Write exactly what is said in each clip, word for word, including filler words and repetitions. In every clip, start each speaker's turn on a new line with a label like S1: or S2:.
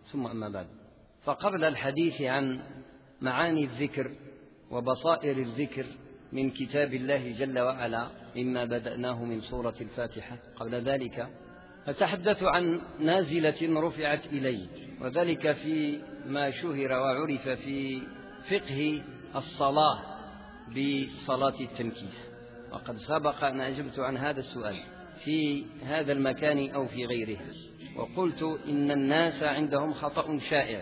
S1: ثم أما بعد، فقبل الحديث عن معاني الذكر وبصائر الذكر من كتاب الله جل وعلا مما بدأناه من سورة الفاتحة، قبل ذلك أتحدث عن نازلة رفعت إلي، وذلك في ما شهر وعرف في فقه الصلاة بصلاة التنكيس. وقد سبق أن أجبت عن هذا السؤال في هذا المكان أو في غيره، وقلت إن الناس عندهم خطأ شائع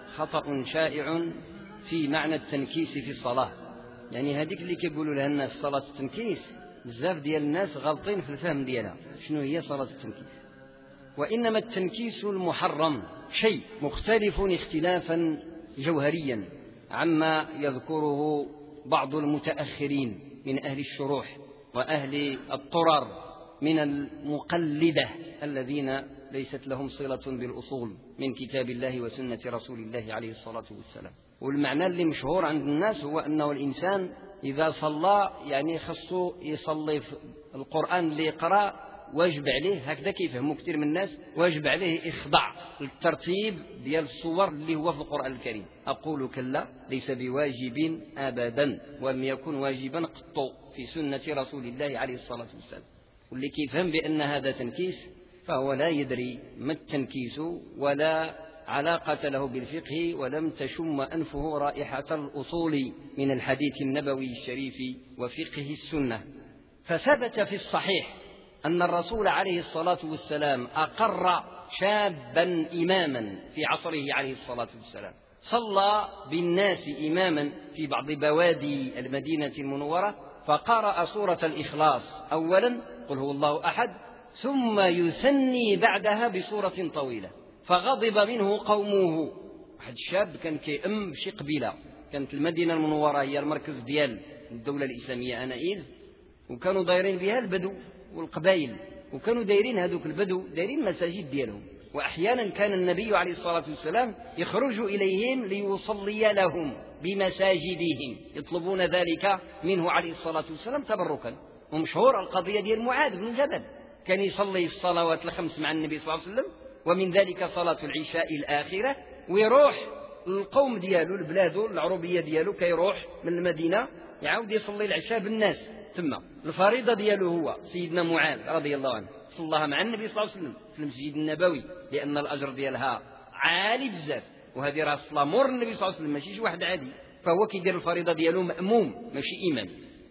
S1: خطأ شائع في معنى التنكيس في الصلاة. يعني هذيك اللي كيقولوا لها الناس صلاة التنكيس، بزاف ديال الناس غلطين في الفهم ديالها شنو هي صلاة التنكيس. وإنما التنكيس المحرم شيء مختلف اختلافا جوهريا عما يذكره بعض المتأخرين من أهل الشروح وأهل الطرر من المقلدة الذين ليست لهم صلة بالأصول من كتاب الله وسنة رسول الله عليه الصلاة والسلام. والمعنى اللي مشهور عند الناس هو أنه الإنسان إذا صلى يعني خصه يصلي في القرآن اللي يقرأ واجب عليه، هكذا كيفهموا كثير من الناس، واجب عليه إخضاع الترتيب ديال الصور اللي هو في القرآن الكريم. أقول كلا، ليس بواجب أبدا، ولم يكن واجبا قط في سنة رسول الله عليه الصلاة والسلام. واللي كيفهم بأن هذا تنكيس فهو لا يدري ما التنكيس ولا علاقة له بالفقه، ولم تشم أنفه رائحة الأصول من الحديث النبوي الشريف وفقه السنة. فثبت في الصحيح أن الرسول عليه الصلاة والسلام أقر شابا إماما في عصره عليه الصلاة والسلام، صلى بالناس إماما في بعض بوادي المدينة المنورة، فقرأ سورة الإخلاص أولا، قل هو الله أحد، ثم يثني بعدها بسورة طويلة، فغضب منه قومه. واحد الشاب كان كيأم بشي قبيلة، كانت المدينة المنورة هي المركز ديال الدولة الإسلامية آنئذ، وكانوا دايرين بها البدو والقبائل، وكانوا دايرين هذوك البدو دايرين مساجد ديالهم، وأحيانا كان النبي عليه الصلاة والسلام يخرج إليهم ليصلي لهم بمساجدهم، يطلبون ذلك منه عليه الصلاة والسلام تبركا. ومشهور القضية ديال معاذ بن جبل، كان يصلي الصلوات الخمس مع النبي صلى الله عليه وسلم، ومن ذلك صلاة العشاء الآخرة، ويروح القوم ديالو البلاد العربية ديالو، كيروح من المدينة يعاود يصلي العشاء بالناس ثم الفريضة ديالو هو سيدنا معاذ رضي الله عنه صلىها مع النبي صلى الله عليه وسلم في المسجد النبوي، لأن الأجر ديالها عالي بزاف، وهذه راه صلاة مور النبي صلى الله عليه وسلم ماشي شي واحد عادي، فهو كيدير الفريضة ديالو مأموم ماشي إمام،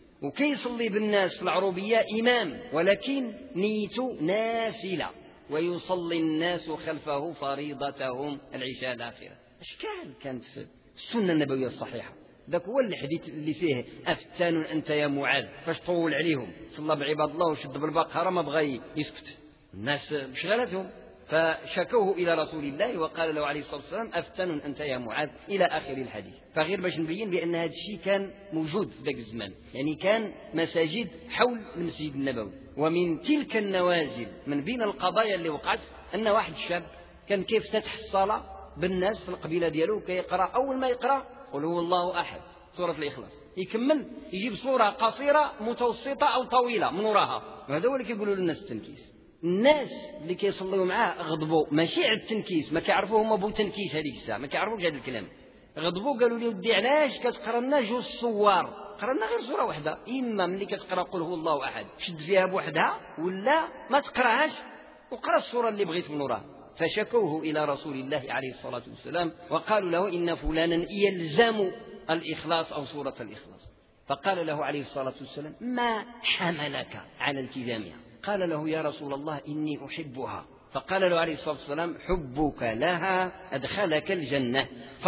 S1: وكيصلي بالناس في العروبية إمام ولكن نيته نافلة، ويصلي الناس خلفه فريضتهم العشاء الآخرة. أشكال كانت في السنة النبوية الصحيحة. ذاك هو الحديث اللي فيه أفتان أنت يا معاذ، فاش طول عليهم صلى بعباد الله وشد بالبقرة ما بغى يسكت، الناس بشغلتهم، فشكوه إلى رسول الله وقال له عليه الصلاة والسلام أفتان أنت يا معاذ إلى آخر الحديث. فغير باش نبين بأن هذا الشيء كان موجود في ذاك الزمان، يعني كان مساجد حول المسجد النبوي. ومن تلك النوازل من بين القضايا اللي وقعت أن واحد الشاب كان كيف فتح الصلاة بالناس في القبيلة ديالو، كيقرأ أول ما يقرأ قل هو الله أحد سورة الإخلاص، يكمل يجيب سورة قصيرة متوسطة أو طويلة من وراها، وهذا هو اللي كيقولوا للناس التنكيس. الناس اللي كيصلوا معاه غضبوا، ماشي على التنكيس، ما كيعرفوا هما بو تنكيس هذيك الساعة، ما كيعرفوش هذا الكلام، غضبوا قالوا لي ودي علاش كتقرا لنا جوج صور، قرا لنا غير سورة واحدة، إما ملي كتقرا قل هو الله أحد شد فيها بوحدها، ولا ما تقراهاش وقرا السورة اللي بغيت من وراها. فشكوه إلى رسول الله عليه الصلاة والسلام وقالوا له إن فلانا يلزم الإخلاص أو سورة الإخلاص، فقال له عليه الصلاة والسلام ما حملك على التزامها؟ قال له يا رسول الله إني أحبها. فقال له عليه الصلاة والسلام حبك لها أدخلك الجنة.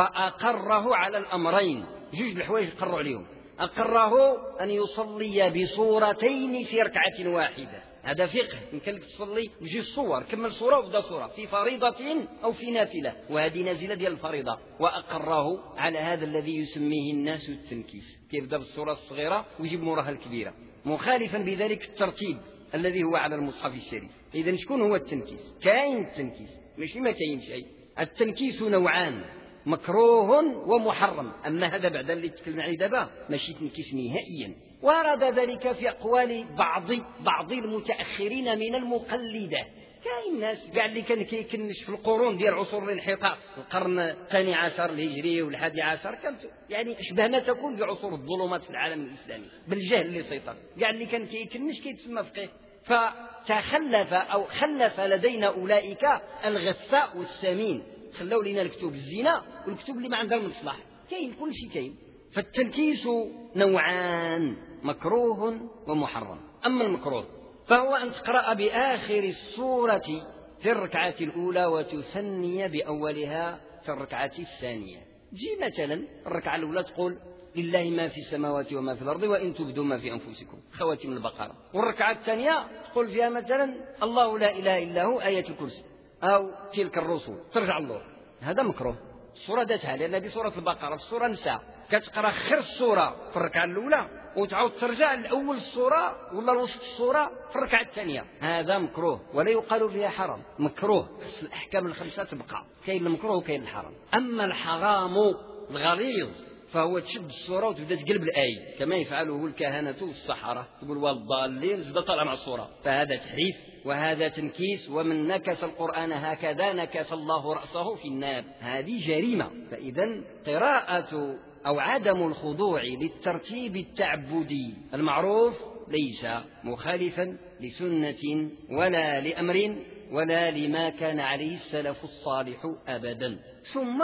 S1: فأقره على الأمرين، جوج الحوايج قروا عليهم، أقره أن يصلي بصورتين في ركعة واحدة، هذا فقه، يمكن لك تصلي بجوج صور، كمل صورة وبدا صورة في فريضة أو في نافلة، وهذه نازلة ديال الفريضة. وأقره على هذا الذي يسميه الناس التنكيس، كيبدا بالصورة الصغيرة ويجيب موراها الكبيرة، مخالفا بذلك الترتيب الذي هو على المصحف الشريف. إذن شكون هو التنكيس؟ كاين التنكيس، ماشي ما كاين شيء. التنكيس نوعان، مكروه ومحرم، أما هذا بعد اللي تكلمنا عليه دابا ماشي تنكيس نهائيا. ورد ذلك في أقوال بعض بعض المتأخرين من المقلدة، كاين ناس كاع اللي كان كيكنش في القرون ديال عصور الانحطاط، القرن الثاني عشر الهجري والحادي عشر، كانت يعني اشبه ما تكون بعصور الظلمات في العالم الاسلامي بالجهل اللي سيطر. كاع اللي كان كيكنش كيتسمى فقيه، فتخلف او خلف لدينا اولئك الغثاء والسمين، خلاو لنا الكتب الزنا والكتب اللي ما عندها المصلح. كاين كل شيء كاين. فالتنكيس نوعان، مكروه ومحرم. أما المكروه فهو أن تقرأ بآخر السورة في الركعة الأولى وتثني بأولها في الركعة الثانية. جي مثلا الركعة الأولى تقول لله ما في السماوات وما في الأرض وإن تبدوا ما في أنفسكم، خواتم البقرة. والركعة الثانية تقول فيها مثلا الله لا إله إلا هو، آية الكرسي، أو تلك الرسل، ترجع الله. هذا مكروه. الصورة ذاتها، لأن هذه سورة البقرة، في السورة نساء كتقرأ خير السورة في الركعة الأولى وتعود ترجع لأول السورة ولا لوسط السورة في الركعة الثانية. هذا مكروه ولا يقال فيها حرام، مكروه. الأحكام الخمسة تبقى، كاين المكروه وكاين الحرام. أما الحرام الغليظ فهو تشد السورة وتبدأ تقلب الآية كما يفعله الكهنة والسحرة، تقول والضالين تبدأ طالع مع السورة، فهذا تحريف وهذا تنكيس. ومن نكس القرآن هكذا نكس الله رأسه في النار، هذه جريمة. فإذا قراءة أو عدم الخضوع للترتيب التعبدي المعروف ليس مخالفا لسنة ولا لأمر ولا لما كان عليه السلف الصالح أبدا. ثم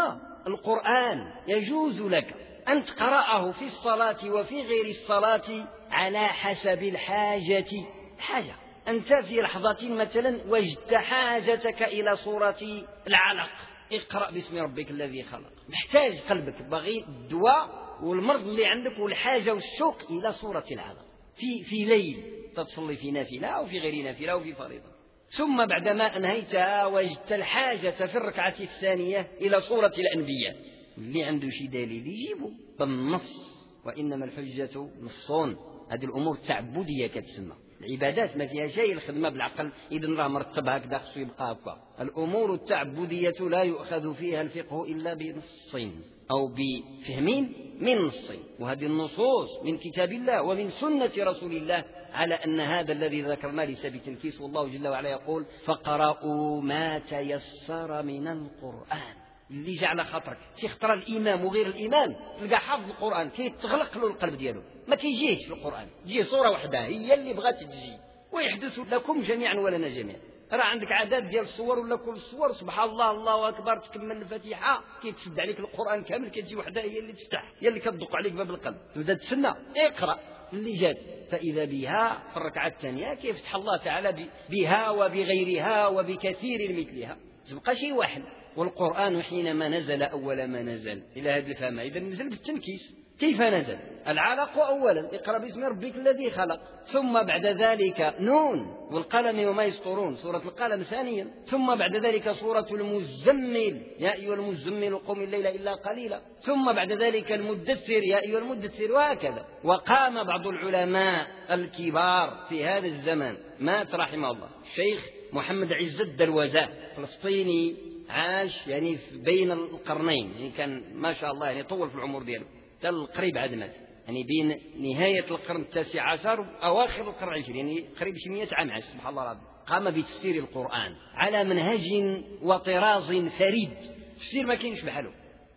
S1: القرآن يجوز لك أن تقرأه في الصلاة وفي غير الصلاة على حسب الحاجة. حاجة أنت في لحظة مثلا وجدت حاجتك إلى سورة العلق، اقرأ باسم ربك الذي خلق، محتاج قلبك بغي الدواء والمرض اللي عندك والحاجة والشوق إلى سورة العلق في في ليل تصلي في نافلة أو في غير نافلة أو في فريضة. ثم بعدما أنهيتها وجدت الحاجة في الركعة الثانية إلى سورة الأنبياء، اللي عنده شي دليل يجيبه بالنص، وإنما الحجة نصون. هذه الأمور التعبدية كتسمى، العبادات ما فيها شيء الخدمة بالعقل، إذن راه مرتب هكذا خصو يبقى هكا. الأمور التعبدية لا يؤخذ فيها الفقه إلا بنصين أو بفهمين من نصين، وهذه النصوص من كتاب الله ومن سنة رسول الله على أن هذا الذي ذكرنا ليس بتنكيس. والله جل وعلا يقول فقرأوا ما تيسر من القرآن. اللي جعل خاطرك تختار الإمام وغير الإمام تلقى حافظ القرآن كي تغلق له القلب دياله، ما كيجيش في القرآن، تجي صورة واحدة هي اللي بغات تجي، ويحدث لكم جميعا ولنا جميعا. راه عندك عدد ديال الصور ولا كل الصور سبحان الله الله أكبر، تكمل الفاتحة كي تسد عليك القرآن كامل، كتجي وحدة هي اللي تفتح، هي اللي كتدق عليك باب القلب، تبدا تسنى اقرأ اللي جات. فإذا بها في الركعة الثانية كيفتح الله تعالى بها وبغيرها وبكثير مثلها، تبقى شيء واحد. والقرآن حينما نزل أول ما نزل إلى هذا الفهم، إذا نزل بالتنكيس. كيف نزل؟ العلق أولا، اقرأ باسم ربك الذي خلق، ثم بعد ذلك نون والقلم وما يسطرون، سورة القلم ثانيا، ثم بعد ذلك سورة المزمل يا أيها المزمل قم الليل إلا قليلا، ثم بعد ذلك المدثر يا أيها المدثر، وهكذا. وقام بعض العلماء الكبار في هذا الزمان مات رحمه الله الشيخ محمد عز الدروزة فلسطيني، عاش يعني بين القرنين، يعني كان ما شاء الله يعني طول في العمر دياله، تل قريب عاد مات، يعني بين نهاية القرن التاسع عشر وأواخر القرن العشرين، يعني قريب شي مئة عام عاش سبحان الله العظيم. قام بتفسير القرآن على منهج وطراز فريد، تفسير ما كاينش بحاله،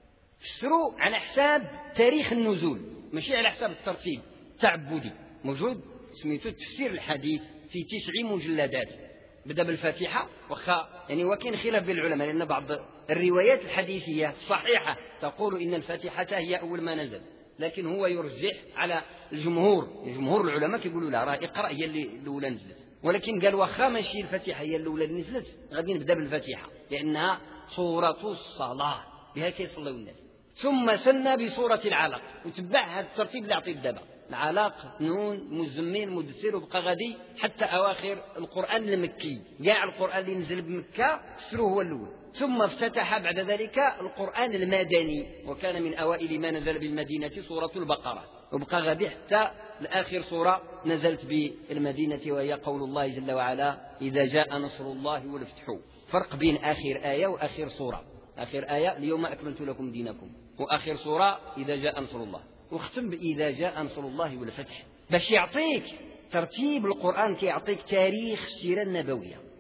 S1: فسروا على حساب تاريخ النزول ماشي على حساب الترتيب التعبدي. موجود سميته التفسير الحديث في تسع مجلدات، بدأ بالفاتحة، وخا يعني وكاين خلاف بين العلماء لأن بعض الروايات الحديثية الصحيحة تقول إن الفاتحة هي أول ما نزل، لكن هو يرجح على الجمهور، جمهور العلماء كيقولوا لا راه اقرأ هي اللي الأولى نزلت، ولكن قال واخا ماشي الفاتحة هي الأولى اللي نزلت غادي نبدأ بالفاتحة لأنها سورة الصلاة بها كيصلوا الناس. ثم سنى بسورة العلق وتبع هذا الترتيب اللي عطيت دابا، العلاق نون مزمل مدثر، وبقى غادي حتى أواخر القرآن المكي، كاع القرآن اللي نزل بمكة سروه هو الأول. ثم افتتح بعد ذلك القرآن المدني، وكان من أوائل ما نزل بالمدينة سورة البقرة، وبقى غادي حتى لآخر سورة نزلت بالمدينة وهي قول الله جل وعلا إذا جاء نصر الله والفتح. فرق بين آخر آية وآخر سورة، آخر آية اليوم أكملت لكم دينكم، وآخر سورة إذا جاء نصر الله، واختم بإذا جاء نصر الله والفتح، باش يعطيك ترتيب القرآن كيعطيك تاريخ السيرة النبوية،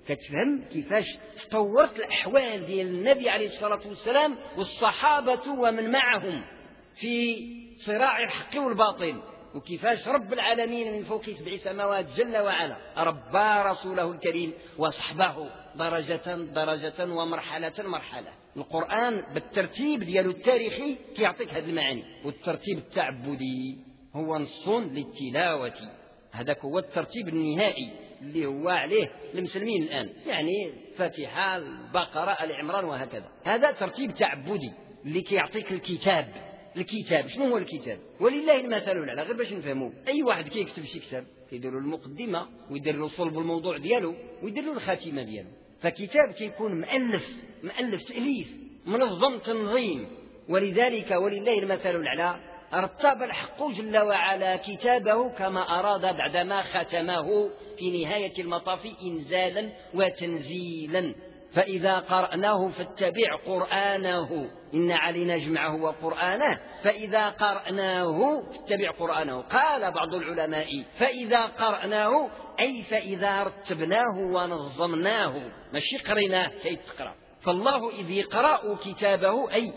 S1: كتفهم كيفاش تطورت الأحوال ديال النبي عليه الصلاة والسلام والصحابة ومن معهم في صراع الحق والباطل، وكيفاش رب العالمين من فوق سبع سماوات جل وعلا ربى رسوله الكريم وصحبه درجة درجة ومرحلة مرحلة. القرآن بالترتيب ديالو التاريخي كيعطيك هذه المعاني، والترتيب التعبدي هو نص للتلاوة، هذاك هو الترتيب النهائي اللي هو عليه المسلمين الآن، يعني فاتحة البقرة آل عمران وهكذا. هذا ترتيب تعبدي اللي كيعطيك الكتاب. الكتاب شنو هو الكتاب؟ ولله المثل الأعلى. غير باش نفهموه، أي واحد كيكتب شي كتاب كيدير له المقدمة ويدير له صلب الموضوع ديالو ويدير له الخاتمة ديالو. فكتاب كيكون مؤلف مؤلف تأليف منظم تنظيم، ولذلك ولله المثل الأعلى رتب الحق جل وعلا كتابه كما أراد بعدما ختمه في نهاية المطاف إنزالا وتنزيلا. فإذا قرأناه فاتبع قرآنه إن علينا جمعه وقرآنه، فإذا قرأناه فاتبع قرآنه. قال بعض العلماء فإذا قرأناه أي فإذا رتبناه ونظمناه، ماشي قريناه كي تقرأ. فالله إذ يقرأ كتابه أي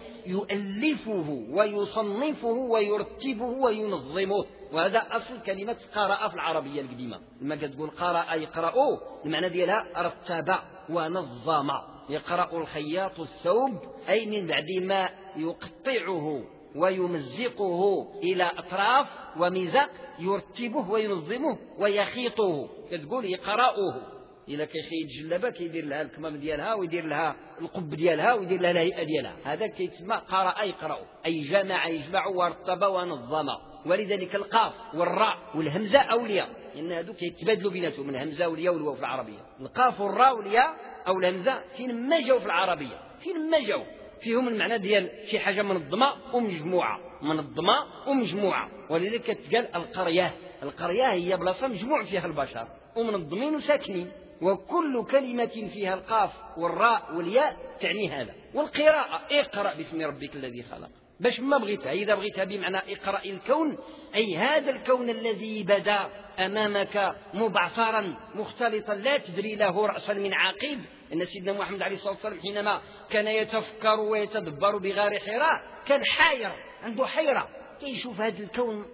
S1: يؤلفه ويصنفه ويرتبه وينظمه، وهذا أصل كلمة قرأ في العربية القديمة. لما تقول قرأ يقرأه المعنى ديالها رتب ونظم. يقرأ الخياط الثوب أي من بعد ما يقطعه ويمزقه إلى أطراف ومزق يرتبه وينظمه ويخيطه، كتقول يقرأه. إلا كيخيط جلبة كيدير لها الكمام ديالها ويدير لها القب ديالها ويدير لها الهيئة ديالها، هذا كيتسمى قرأ يقرأ، أي جمع يجمع ورتب ونظم. ولذلك القاف والراء والهمزة أولياء، لأن هذو كيتبادلوا بيناتهم، من الهمزة والياء والواو في العربية. القاف والراء والياء أو الهمزة فين ما جاوا في العربية، فين ما جاوا فيهم المعنى ديال شي حاجة منظمة ومجموعة، منظمة ومجموعة. ولذلك تقال القرية. القرية هي بلاصة مجموع فيها البشر ومنظمين وساكنين، وكل كلمة فيها القاف والراء والياء تعني هذا. والقراءة اقرأ باسم ربك الذي خلق، باش ما بغيتها إذا بغيتها بمعنى اقرأ الكون، أي هذا الكون الذي بدا أمامك مبعثرا مختلطا لا تدري له رأسا من عقيب. إن سيدنا محمد عليه الصلاة والسلام حينما كان يتفكر ويتدبر بغار حراء كان حير، عنده حيرة، كيشوف هذا الكون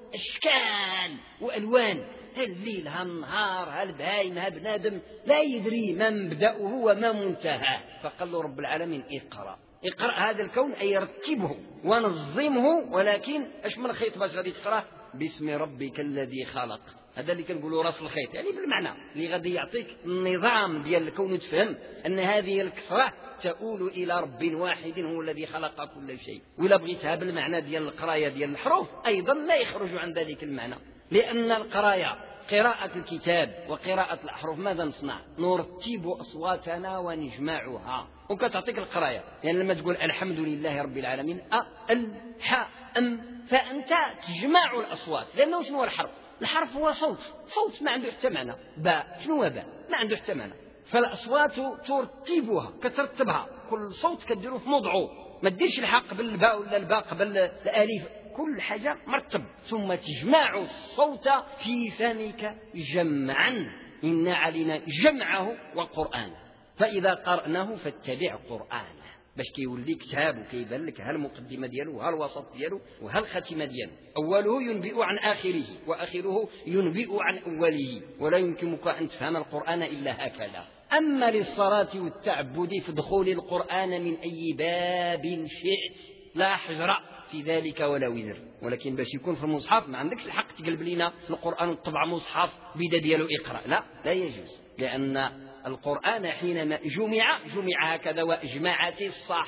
S1: أشكال وألوان، الليل هالنهار هالبهايم هالبنادم، لا يدري ما مبدأه وما منتهاه. فقال له رب العالمين اقرأ. اقرأ هذا الكون أي رتبه ونظمه، ولكن اش من خيط باش غادي تقرأ؟ باسم ربك الذي خلق. هذا اللي كنقولوا راس الخيط، يعني بالمعنى اللي غادي يعطيك النظام ديال الكون، وتفهم أن هذه الكثرة تؤول إلى رب واحد هو الذي خلق كل شيء. ولا بغيتها بالمعنى ديال القراية ديال الحروف أيضا لا يخرج عن ذلك المعنى، لأن القراية قراءة الكتاب وقراءة الأحرف ماذا نصنع؟ نرتب أصواتنا ونجمعها، وكتعطيك القراية. يعني لما تقول الحمد لله رب العالمين أ ال ح أم، فأنت تجمع الأصوات، لأنه شنو هو الحرف؟ الحرف هو صوت، صوت ما عنده حتى معنى. باء شنو هو باء؟ ما عنده حتى معنى. فالأصوات ترتبها كترتبها، كل صوت كديروه في موضعه، ما تديرش الحق قبل الباء ولا الباء قبل الألف، كل حاجة مرتب. ثم تجمع الصوت في فمك جمعا إن علينا جمعه وقرآنه، فإذا قرأناه فاتبع قرآنه، باش كيولي كتاب وكيبان لك هالمقدمة ديالو وهالوسط ديالو وهالختمة ديالو. أوله ينبئ عن آخره وآخره ينبئ عن أوله، ولا يمكنك أن تفهم القرآن إلا هكذا. أما للصلاة والتعبد فادخل القرآن من أي باب شئت، لا حجر في ذلك ولا وزر. ولكن باش يكون في المصحف ما عندكش الحق تقلب لنا القرآن وطبع مصحف بدا ديالو اقرأ، لا لا يجوز، لأن القرآن حينما جمع جمع هكذا، وأجمعت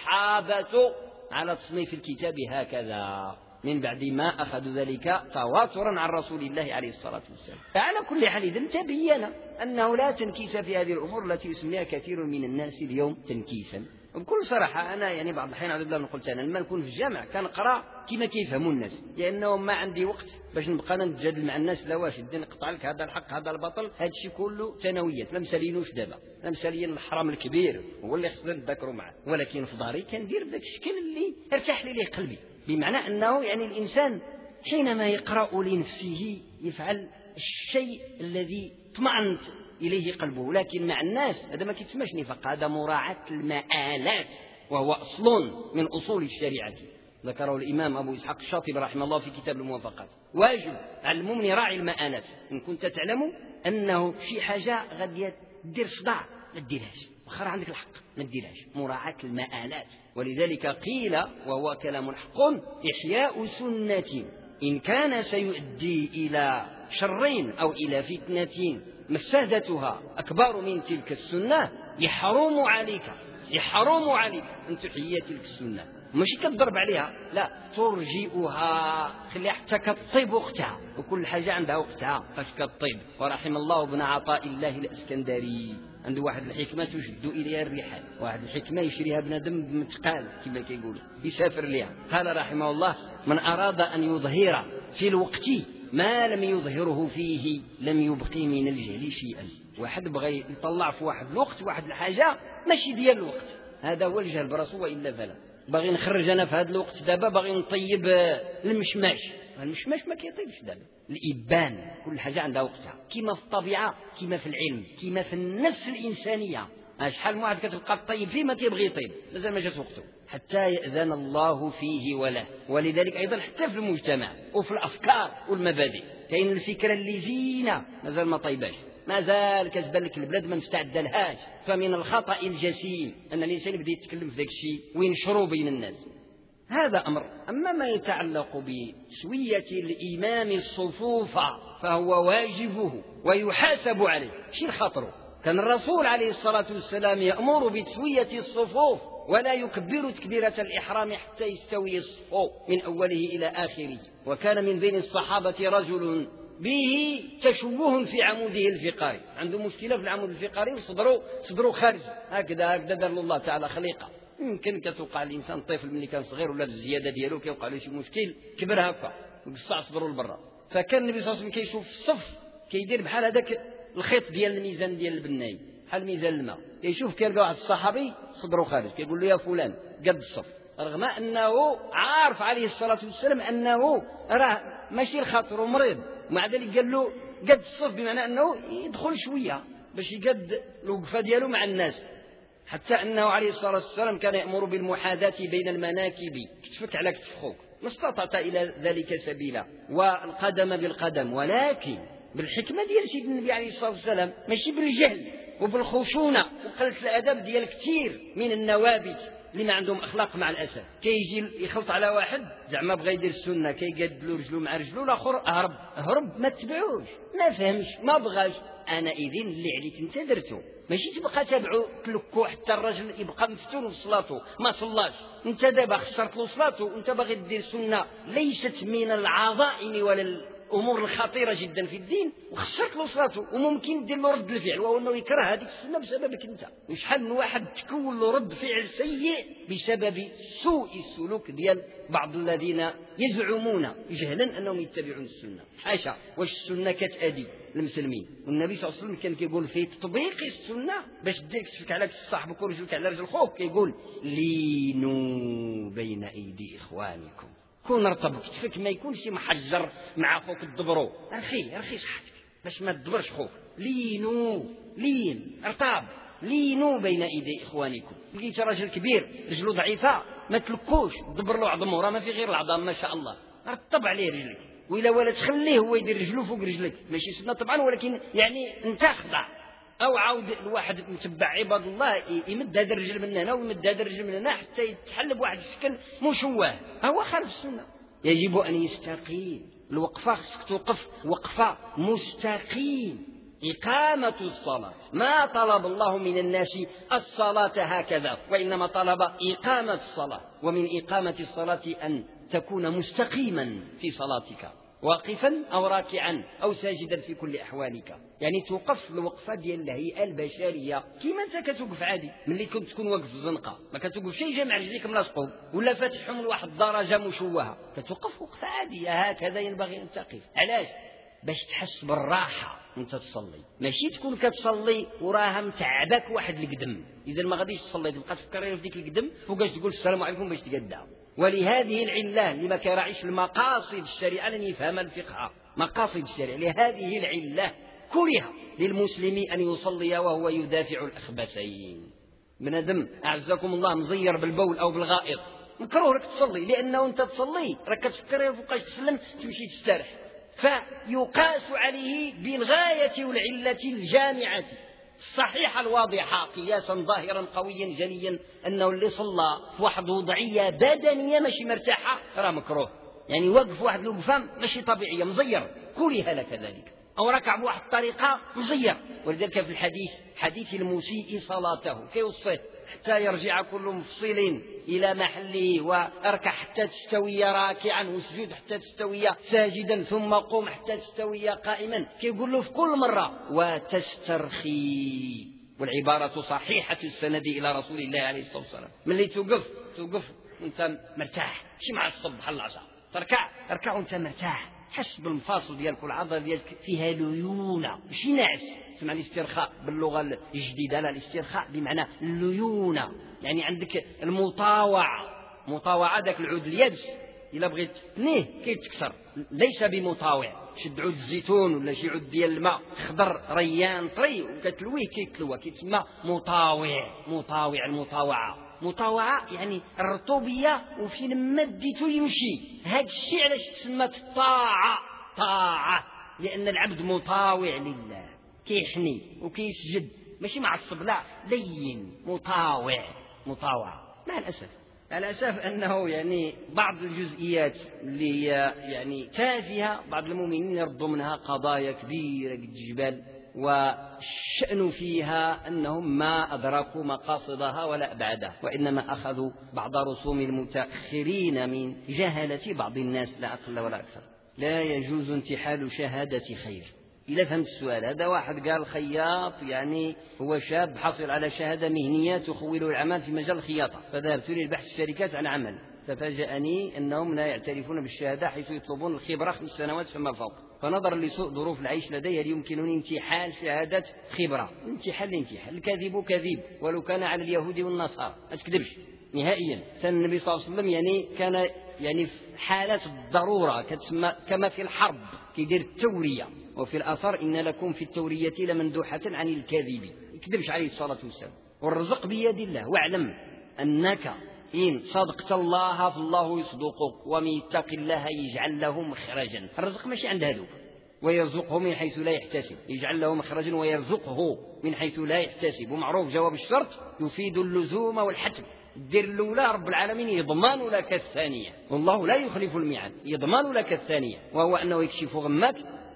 S1: الصحابة على تصنيف الكتاب هكذا من بعد ما أخذوا ذلك تواترا عن رسول الله عليه الصلاة والسلام. فعلى كل حال إذن تبين أنه لا تنكيس في هذه الأمور التي يسميها كثير من الناس اليوم تنكيسا. بكل صراحة أنا يعني بعض الحين عبد الله بن قلت أنا لما نكون في الجامع كنقرأ كما كيفهموا الناس، لأنه ما عندي وقت باش نبقى نتجادل مع الناس. لا واش الدين نقطع لك هذا الحق هذا البطل، هذا الشيء كله ثانويات ما مسالينوش دابا، ما مسالين الحرام الكبير هو اللي خصنا نذكروا معاه. ولكن في ظهري كندير بداك الشكل اللي ارتاح لي قلبي، بمعنى أنه يعني الإنسان حينما يقرأ لنفسه يفعل الشيء الذي اطمأنت إليه قلبه. لكن مع الناس هذا ما كيتسماش نفاق، هذا مراعاة المآلات، وهو أصل من أصول الشريعة. ذكره الإمام أبو إسحاق الشاطبي رحمه الله في كتاب الموافقات. واجب على المؤمن راعي المآلات. إن كنت تعلم أنه شي حاجة غادي دير صداع ما ديرهاش، وخر عندك الحق ما ديرهاش، مراعاة المآلات. ولذلك قيل وهو كلام حق: إحياء سنة إن كان سيؤدي إلى شرين أو إلى فتنة مفسدتها أكبر من تلك السنة يحرم عليك يحرم عليك أن تحيي تلك السنة. ماشي كتضرب عليها، لا، ترجئها، خليها حتى كطيب وقتها، وكل حاجة عندها وقتها فاش كطيب. ورحم الله ابن عطاء الله الإسكندري، عنده واحد الحكمة تشد إليها الرحال، واحد الحكمة يشريها بنادم بمتقال كما كيقولوا، يسافر لها. قال رحمه الله: من أراد أن يظهر في الوقت ما لم يظهره فيه لم يبقي من الجهل شيئا. واحد بغى يطلع في واحد الوقت واحد الحاجة ماشي ديال الوقت، هذا هو الجهل براسو، وإلا فلا. باغي نخرج أنا في هذا الوقت دابا، باغي نطيب المشماش، المشماش ما كيطيبش دابا، الإبان، كل حاجة عندها وقتها، كما في الطبيعة، كما في العلم، كما في النفس الإنسانية. شحال من واحد كتبقى تطيب فيه ما كيبغي يطيب، مازال ما جات وقته حتى يأذن الله فيه وله. ولذلك أيضا حتى في المجتمع وفي الأفكار والمبادئ كاين الفكرة اللي زينة مازال ما طيباش، مازال كتبان لك البلاد ما مستعدة لهاش. فمن الخطأ الجسيم أن الإنسان يبدا يتكلم في ذاك الشيء وينشره بين الناس، هذا أمر. أما ما يتعلق بتسوية الإمام الصفوف فهو واجبه ويحاسب عليه، شيء خطره. كان الرسول عليه الصلاة والسلام يأمر بتسوية الصفوف ولا يكبر تكبيرة الإحرام حتى يستوي الصف من أوله إلى آخره. وكان من بين الصحابة رجل به تشوه في عموده الفقري، عنده مشكلة في العمود الفقري وصدره صدره خارج هكذا هكذا، دار الله تعالى خليقة. يمكن كتوقع الإنسان الطفل ملي كان صغير ولا الزيادة ديالو كيوقع له شي مشكل كبر هكا وقصع صدره لبرا. فكان النبي صلى الله عليه وسلم كيشوف الصف كيدير بحال هذاك الخيط ديال الميزان ديال البناي، بحال ميزان الماء، كيشوف كيلقى واحد الصحابي صدره خارج، كيقول له: يا فلان قد الصف، رغم أنه عارف عليه الصلاة والسلام أنه راه ماشي الخاطر مريض، ومع ذلك قال له قد الصف، بمعنى أنه يدخل شوية باش يقد الوقفة ديالو مع الناس. حتى أنه عليه الصلاة والسلام كان يأمر بالمحاذاة بين المناكب، كتفك على كتف خوك ما استطعت إلى ذلك سبيلا، والقدم بالقدم، ولكن بالحكمة ديال سيدنا النبي عليه الصلاة والسلام، ماشي بالجهل وبالخشونة وقلة الأدب ديال كثير من النوابت اللي ما عندهم أخلاق. مع الأسف كيجي يخلط على واحد زعما بغى يدير السنة، كيقاد له رجله مع رجله، الآخر أهرب أهرب ما تبعوش، ما فهمش ما بغاش. أنا إذن اللي عليك أنت درته، ماشي تبقى تابعو تلكو حتى الرجل يبقى مفتون في صلاته ما صلاش. أنت دابا خسرت له صلاته وأنت باغي دير سنة ليست من العظائم ولا الأمور الخطيرة جدا في الدين، وخسرت له صلاته، وممكن دير له رد الفعل وهو أنه يكره هذيك السنة بسببك أنت. وشحال من واحد تكون له رد فعل سيء بسبب سوء السلوك ديال بعض الذين يزعمون جهلا أنهم يتبعون السنة. حاشا، واش السنة كتأدي المسلمين؟ والنبي صلى الله عليه وسلم كان كيقول في تطبيق السنة باش ديك تفك على صاحبك ورجلك على رجل خوك، كيقول: لينوا بين أيدي إخوانكم، كون رطب كتفك ما يكونش محجر مع خوك تدبرو، رخي رخي صحتك باش ما تدبرش خوك. لينوا، لين ارطاب، لينوا بين ايدي اخوانكم. لقيت راجل كبير رجله ضعيفه ما تلكوش، دبر له عظمه، راه ما في غير العظام ما شاء الله، رطب عليه رجلك، وإلا ولا تخليه هو يدير رجله فوق رجلك، ماشي سنه طبعا، ولكن يعني انت خضع. أو عاود الواحد متبع عباد الله يمد هذا الرجل من هنا ويمد هذا الرجل من هنا حتى يتحل بواحد الشكل مشوه، هو خالف السنة. يجب أن يستقيم الوقفة، خصك توقف وقفة مستقيم. إقامة الصلاة، ما طلب الله من الناس الصلاة هكذا، وإنما طلب إقامة الصلاة. ومن إقامة الصلاة أن تكون مستقيما في صلاتك، واقفا أو راكعا أو ساجدا في كل أحوالك، يعني توقف الوقفة ديال الهيئة البشرية كيما أنت كتوقف عادي. ملي كنت تكون واقف في الزنقة ما كتوقف شي جامع رجليك ملاصقوم ولا فاتحهم لواحد الدرجة مشوهة، كتوقف وقفة عادية، هكذا ينبغي أن تقف. علاش؟ باش تحس بالراحة وانت تصلي، ماشي تكون كتصلي وراها متعبك واحد القدم. إذا ما غاديش تصلي تبقى تفكر في ديك القدم فوقاش تقول السلام عليكم باش تقدع. ولهذه العلة لما كيراعيش المقاصد الشريعة لن يفهم الفقه، مقاصد الشريعة، لهذه العلة كره للمسلم أن يصلي وهو يدافع الأخبثين. بنادم أعزكم الله مزير بالبول أو بالغائط مكروه لك تصلي، لأنه أنت تصلي راك تفكر فوقاش تسلم تمشي تسترح، فيقاس عليه بالغاية والعلة الجامعة الصحيحة الواضحة قياسا ظاهرا قويا جليا أنه اللي صلى في واحد وضعية بدنية ماشي مرتاحة راه مكروه، يعني وقف واحد الوقفة ماشي طبيعية مزير كره لك ذلك، أو ركع بواحد الطريقة مزير. ولذلك في الحديث حديث المسيء صلاته كيوصيه حتى يرجع كل مفصل إلى محله، واركع حتى تستوي راكعا، واسجد حتى تستوي ساجدا، ثم قم حتى تستوي قائما، كيقول له في كل مرة وتسترخي. والعبارة صحيحة السند إلى رسول الله عليه الصلاة والسلام. من اللي توقف توقف وانت مرتاح، ماشي معصب بحال العصا، تركع اركع وانت مرتاح، حس بالمفاصل ديالك والعضله ديالك فيها ليونه ماشي ناعس. تسمع الاسترخاء باللغه الجديده، لا الاسترخاء بمعنى الليونه، يعني عندك المطاوعه. مطاوعه ذاك العود اليابس الا بغيت تنيه كيتكسر، ليس بمطاوع. شد عود الزيتون ولا شي عود ديال الماء خضر ريان طري وكتلويه كيتلوى، كيتسمى مطاوع. مطاوع المطاوعه مطاوعة يعني الرطوبية وفين مدته يمشي. هذا الشيء علاش تسمى الطاعة طاعة، لأن العبد مطاوع لله، كيحني وكيسجد ماشي معصب، لا لين مطاوع مطاوعة. مع الأسف مع الأسف أنه يعني بعض الجزئيات اللي هي يعني تافهة بعض المؤمنين يردوا منها قضايا كبيرة كالجبال، والشأن فيها أنهم ما أدركوا مقاصدها ولا أبعادها، وإنما أخذوا بعض رسوم المتأخرين من جهلة بعض الناس لا أقل ولا أكثر. لا يجوز انتحال شهادة خير. إلا فهمت السؤال، هذا واحد قال خياط، يعني هو شاب حصل على شهادة مهنية تخوله العمل في مجال الخياطة، فذهبت للبحث في الشركات عن عمل، ففاجأني أنهم لا يعترفون بالشهادة حيث يطلبون الخبرة خمس سنوات فما فوق. فنظرا لسوء ظروف العيش لدي هل يمكنني انتحال شهادة خبرة؟ انتحال انتحال الكذب كذب ولو كان على اليهود والنصارى، ما تكذبش نهائيا. كان النبي صلى الله عليه وسلم يعني كان يعني في حالات الضرورة كتسمى كما في الحرب كيدير التورية، وفي الأثر إن لكم في التورية لمندوحة عن الكاذب، يكذبش عليه الصلاة والسلام. والرزق بيد الله، واعلم أنك إن صدقت الله فالله يصدقك، ومن يتق الله يجعل له مخرجا. الرزق ماشي عند هذوك، ويرزقه من حيث لا يحتسب، يجعل له مخرجا ويرزقه من حيث لا يحتسب. ومعروف جواب الشرط يفيد اللزوم والحتم. دير الأولى رب العالمين يضمن لك الثانية، والله لا يخلف الميعاد، يضمن لك الثانية، وهو أنه يكشف غمك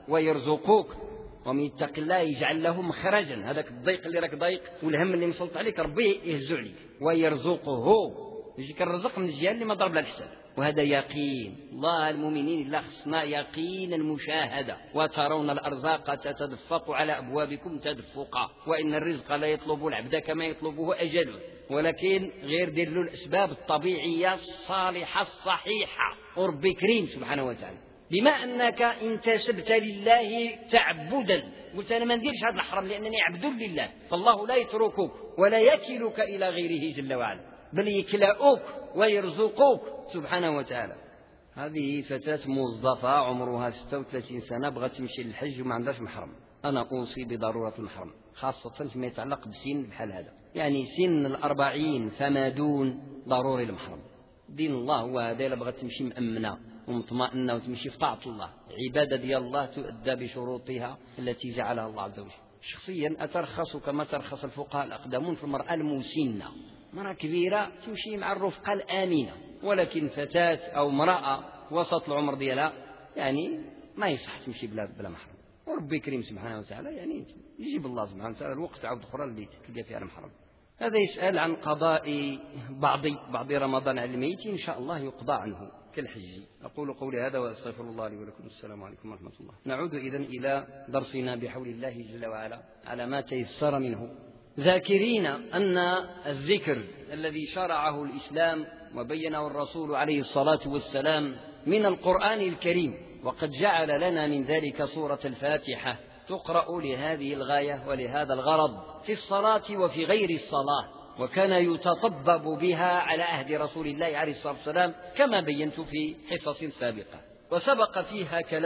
S1: ويرزقك. ومن يتق الله يجعل له مخرجا، هذاك الضيق اللي راك ضيق والهم اللي مسلط عليك ربي يهزو عليك، ويرزقه يجيك الرزق من الجهة اللي ما ضرب لها الحساب. وهذا يقين الله. المؤمنين الله خصنا يقين المشاهدة. وترون الأرزاق تتدفق على أبوابكم تدفقا، وإن الرزق لا يطلب العبد كما يطلبه أجله، ولكن غير دير له الأسباب الطبيعية الصالحة الصحيحة. وربي كريم سبحانه وتعالى، بما أنك انتسبت لله تعبدا، قلت أنا ما نديرش هذا الحرام لأنني عبد لله، فالله لا يتركك ولا يكلك إلى غيره جل وعلا، بل يكلأوك ويرزقوك سبحانه وتعالى. هذه فتاة موظفة عمرها ستة وثلاثين سنة بغت تمشي للحج وما عندهاش محرم. أنا أوصي بضرورة المحرم، خاصة فيما يتعلق بسن بحال هذا، يعني سن الأربعين فما دون ضروري المحرم. دين الله هو هذا. إلا بغت تمشي مأمنة ومطمئنة وتمشي في طاعة الله، عبادة ديال الله تؤدى بشروطها التي جعلها الله عز وجل. شخصيا أترخص كما ترخص الفقهاء الأقدمون في المرأة المسنة، مرأة كبيرة تمشي مع الرفقة الآمنة، ولكن فتاة أو امرأة وسط العمر ديالها يعني ما يصح تمشي بلا بلا محرم. وربي كريم سبحانه وتعالى يعني يجيب الله سبحانه وتعالى الوقت عود أخرى اللي تلقى فيها المحرم. هذا يسأل عن قضاء بعض بعض رمضان على الميت، إن شاء الله يقضى عنه كالحج. أقول قولي هذا وأستغفر الله لي ولكم. السلام عليكم ورحمة الله. نعود إذن إلى درسنا بحول الله جل وعلا على ما تيسر منه، ذاكرين أن الذكر الذي شرعه الإسلام وبينه الرسول عليه الصلاة والسلام من القرآن الكريم، وقد جعل لنا من ذلك سورة الفاتحة تقرأ لهذه الغاية ولهذا الغرض في الصلاة وفي غير الصلاة، وكان يتطبب بها على عهد رسول الله عليه الصلاة والسلام كما بينت في حصص سابقة. وسبق فيها كلام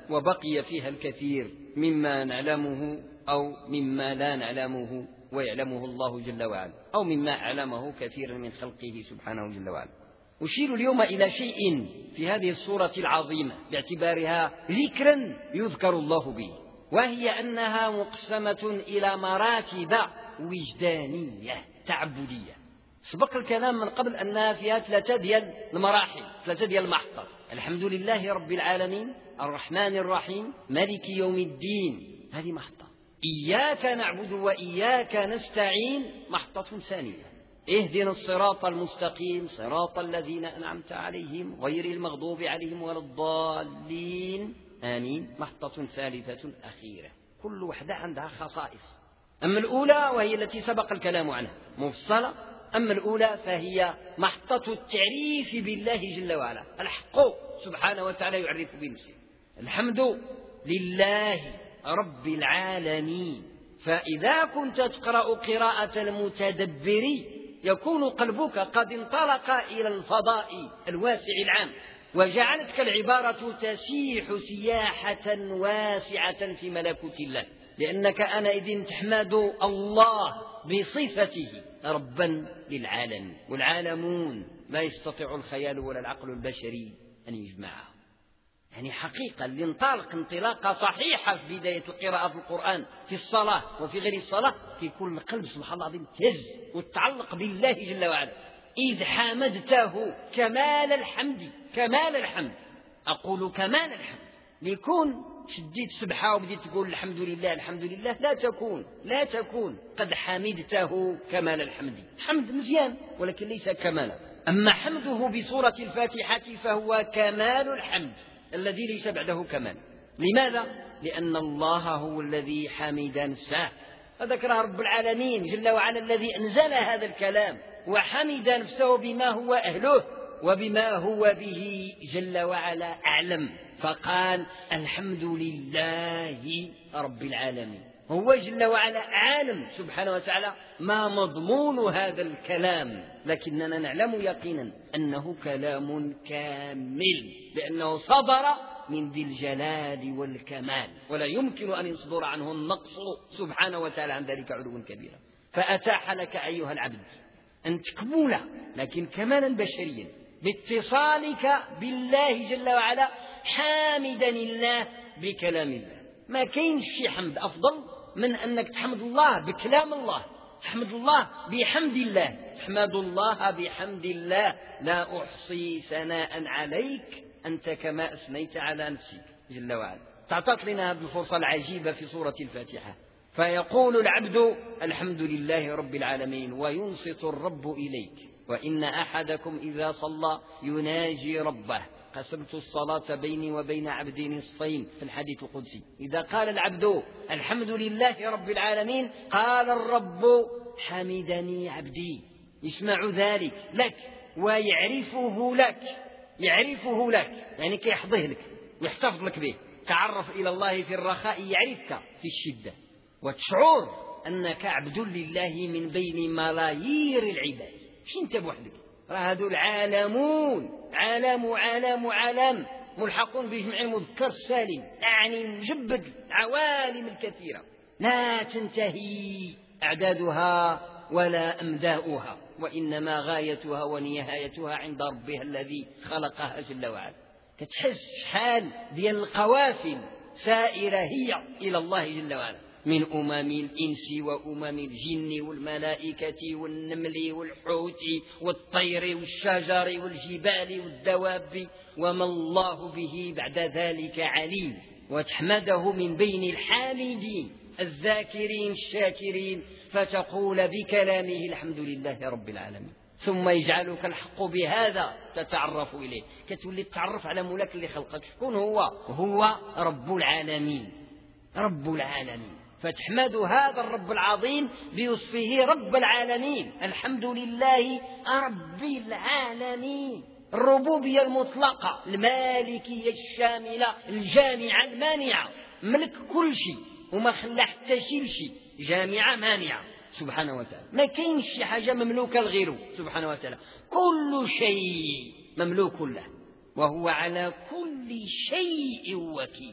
S1: وبقي فيها الكثير مما نعلمه أو مما لا نعلمه ويعلمه الله جل وعلا، أو مما أعلمه كثير من خلقه سبحانه جل وعلا. أشير اليوم إلى شيء في هذه السورة العظيمة باعتبارها ذكرا يذكر الله به، وهي أنها مقسمة إلى مراتب وجدانية تعبدية. سبق الكلام من قبل أنها فيها ثلاثة ديال المراحل، ثلاثة ديال المحطات: الحمد لله رب العالمين، الرحمن الرحيم، مالك يوم الدين. هذه محطة. إياك نعبد وإياك نستعين محطة ثانية: اهدنا الصراط المستقيم صراط الذين أنعمت عليهم غير المغضوب عليهم ولا الضالين آمين. محطة ثالثة أخيرة، كل وحدة عندها خصائص. أما الأولى وهي التي سبق الكلام عنها مفصلة، أما الأولى فهي محطة التعريف بالله جل وعلا. الحق سبحانه وتعالى يعرف بنفسه: الحمد لله رب العالمين. فإذا كنت تقرأ قراءة المتدبر يكون قلبك قد انطلق إلى الفضاء الواسع العام، وجعلتك العبارة تسيح سياحة واسعة في ملكوت الله، لأنك آنئذ تحمد الله بصفته ربا للعالم، والعالمون لا يستطيع الخيال ولا العقل البشري أن يجمعها. يعني حقيقة لننطلق انطلاقة صحيحة في بداية القراءة في القرآن، في الصلاة وفي غير الصلاة، في كل قلب سبحان الله العظيم تهز وتتعلق بالله جل وعلا. إذ حمدته كمال الحمد، كمال الحمد، أقول كمال الحمد، ليكون شديت سبحة وبديت تقول الحمد لله الحمد لله، لا تكون لا تكون قد حمدته كمال الحمد. حمد مزيان ولكن ليس كمالا. أما حمده بصورة الفاتحة فهو كمال الحمد الذي ليس بعده كمال. لماذا؟ لأن الله هو الذي حمد نفسه، فذكره رب العالمين جل وعلا الذي أنزل هذا الكلام وحمد نفسه بما هو أهله وبما هو به جل وعلا أعلم، فقال الحمد لله رب العالمين. هو جل وعلا عالم سبحانه وتعالى ما مضمون هذا الكلام، لكننا نعلم يقينا أنه كلام كامل، لأنه صدر من ذي الجلال والكمال، ولا يمكن أن يصدر عنه النقص سبحانه وتعالى عن ذلك علوا كبيرا. فأتاح لك أيها العبد أن تكمل لكن كمالا بشريا باتصالك بالله جل وعلا، حامدا الله بكلام الله. ما كاينش شي حمد أفضل من أنك تحمد الله بكلام الله، تحمد الله بحمد الله، تحمد الله بحمد الله. لا أحصي ثناء عليك أنت كما أثنيت على نفسك جل وعلا. تعطت لنا هذه الفرصة العجيبة في سورة الفاتحة. فيقول العبد الحمد لله رب العالمين وينصت الرب إليك: وإن أحدكم إذا صلى يناجي ربه قسمت الصلاة بيني وبين عبدي نصفين في الحديث القدسي. إذا قال العبد الحمد لله رب العالمين قال الرب حمدني عبدي، يسمع ذلك لك ويعرفه لك، يعرفه لك يعني كيحظه لك ويحتفظ لك به. تعرف إلى الله في الرخاء يعرفك في الشدة، وتشعر أنك عبد لله من بين ملايير العباد. مش انت بوحدك، هذو العالمون عالم عالم عالم ملحقون بجمع المذكر السالم، يعني مجبد عوالم الكثيرة لا تنتهي أعدادها ولا أمداؤها، وإنما غايتها ونهايتها عند ربها الذي خلقها جل وعلا. تتحس حال ديال القوافل سائرة هي إلى الله جل وعلا، من أمم الإنس وأمم الجن والملائكة والنمل والحوت والطير والشجر والجبال والدواب، وما الله به بعد ذلك عليم. وتحمده من بين الحامدين الذاكرين الشاكرين، فتقول بكلامه الحمد لله رب العالمين. ثم يجعلك الحق بهذا تتعرف إليه، كتولي تتعرف على مولاك اللي خلقك. شكون هو؟ هو رب العالمين، رب العالمين. فتحمد هذا الرب العظيم بوصفه رب العالمين. الحمد لله رب العالمين، الربوبية المطلقة المالكية الشاملة الجامعة المانعة، ملك كل شيء وما خلى حتى شي شيء، جامعة مانعة سبحانه وتعالى. ما كاينش شي حاجة مملوكة لغيره سبحانه وتعالى، كل شيء مملوك له، وهو على كل شيء وكيل.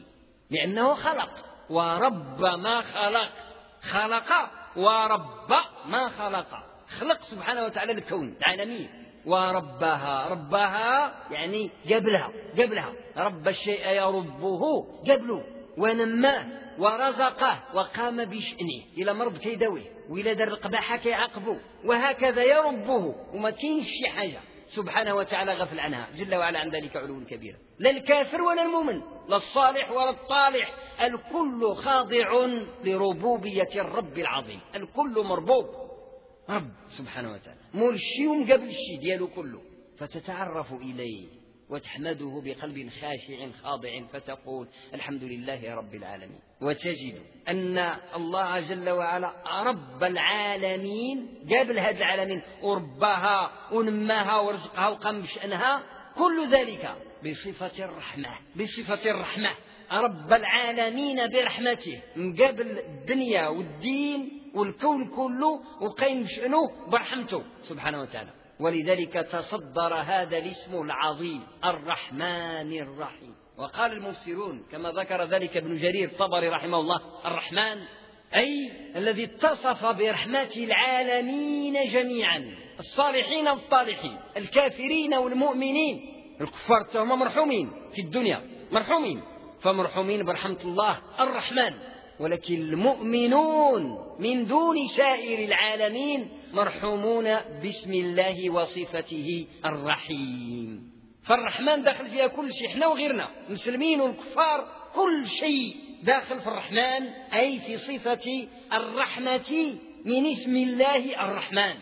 S1: لأنه خلق، ورب ما خلق، خلق ورب ما خلق، خلق سبحانه وتعالى الكون العالمين. وربها، ربها يعني قبلها، قبلها رب الشيء يربه قبله، ونماه ورزقه وقام بشأنه، إلى مرض كيدويه وإلى در القباحة كيعاقبه، وهكذا يربه، وما كاينش شي حاجة سبحانه وتعالى غفل عنها جل وعلا عن ذلك علو كبير. لا الكافر ولا المؤمن، لا الصالح ولا الطالح، الكل خاضع لربوبية الرب العظيم، الكل مربوب رب سبحانه وتعالى، مول الشي ومقابل الشي ديالو كله، فتتعرف إليه وتحمده بقلب خاشع خاضع، فتقول الحمد لله رب العالمين. وتجد أن الله جل وعلا رب العالمين قبل هذا العالمين، ورباها ونماها ورزقها وقام بشأنها، كل ذلك بصفة الرحمة، بصفة الرحمة، رب العالمين برحمته، مقابل الدنيا والدين والكون كله وقيم بشأنه برحمته سبحانه وتعالى. ولذلك تصدر هذا الاسم العظيم الرحمن الرحيم. وقال المفسرون كما ذكر ذلك ابن جرير الطبري رحمه الله: الرحمن أي الذي اتصف برحمة العالمين جميعا، الصالحين والطالحين، الكافرين والمؤمنين. الكفار هم مرحومين في الدنيا، مرحومين، فمرحومين برحمة الله الرحمن، ولكن المؤمنون من دون سائر العالمين مرحومون باسم الله وصفته الرحيم. فالرحمن داخل فيها كل شيء، احنا وغيرنا، المسلمين والكفار، كل شيء داخل في الرحمن، أي في صفة الرحمة من اسم الله الرحمن.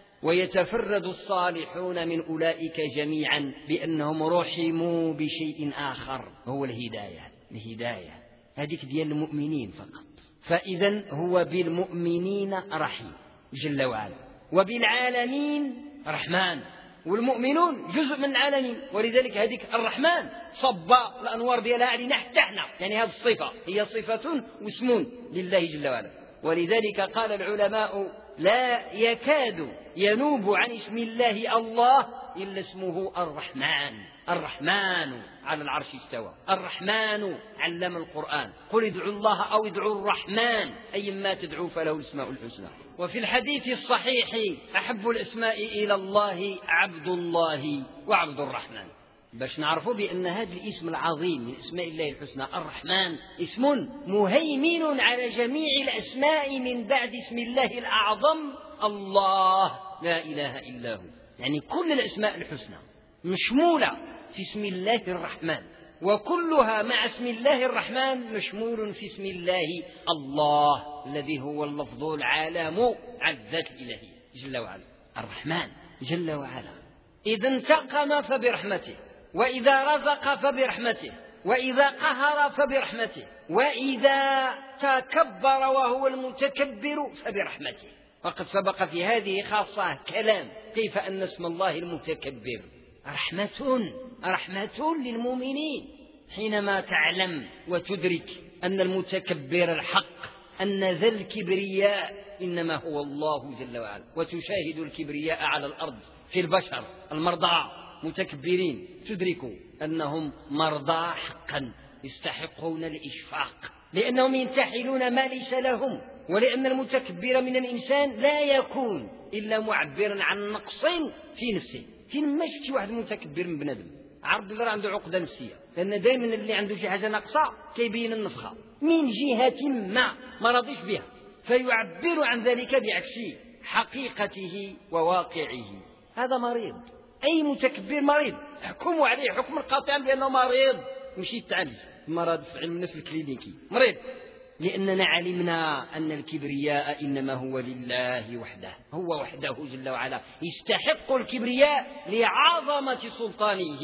S1: ويتفرد الصالحون من أولئك جميعا بأنهم رحموا بشيء آخر، هو الهداية، الهداية هذيك ديال المؤمنين فقط. فإذن هو بالمؤمنين رحيم جل وعلا، وبالعالمين رحمن، والمؤمنون جزء من العالمين، ولذلك هذيك الرحمن صب الأنوار ديالها علينا حتى احنا، يعني هذه الصفة هي صفة واسم لله جل وعلا. ولذلك قال العلماء: لا يكاد ينوب عن اسم الله الله إلا اسمه الرحمن. الرحمن على العرش استوى، الرحمن علم القرآن، قل ادعوا الله أو ادعوا الرحمن أيما تدعوا فله الأسماء الحسنى. وفي الحديث الصحيح: أحب الأسماء إلى الله عبد الله وعبد الرحمن. باش نعرفوا بأن هذا الاسم العظيم من اسماء الله الحسنى الرحمن اسم مهيمن على جميع الأسماء من بعد اسم الله الأعظم الله لا إله إلا هو، يعني كل الأسماء الحسنى مشمولة في اسم الله الرحمن، وكلها مع اسم الله الرحمن مشمول في اسم الله الله الذي هو اللفظ العالم عن الذات الإلهية جل وعلا. الرحمن جل وعلا إذا انتقم فبرحمته، وإذا رزق فبرحمته، وإذا قهر فبرحمته، وإذا تكبر وهو المتكبر فبرحمته. وقد سبق في هذه خاصة كلام كيف أن اسم الله المتكبر رحمة، رحمة للمؤمنين حينما تعلم وتدرك أن المتكبر الحق، أن ذا الكبرياء إنما هو الله جل وعلا، وتشاهد الكبرياء على الأرض في البشر المرضى متكبرين، تدركوا أنهم مرضى حقا يستحقون الإشفاق، لأنهم ينتحلون ما ليس لهم، ولأن المتكبر من الإنسان لا يكون إلا معبرا عن نقص في نفسه. فين ما شفتي واحد متكبر من بنادم عرض اللي عنده عقدة نفسية، لأن دائما اللي عنده شي حاجة ناقصة كيبين النفخة من جهة ما ما رضيش بها، فيعبر عن ذلك بعكس حقيقته وواقعه. هذا مريض، أي متكبر مريض، احكموا عليه حكم قاطعا بأنه مريض، مشي يتعالج مرض في علم النفس الكلينيكي، مريض، لأننا علمنا أن الكبرياء إنما هو لله وحده، هو وحده جل وعلا يستحق الكبرياء لعظمة سلطانه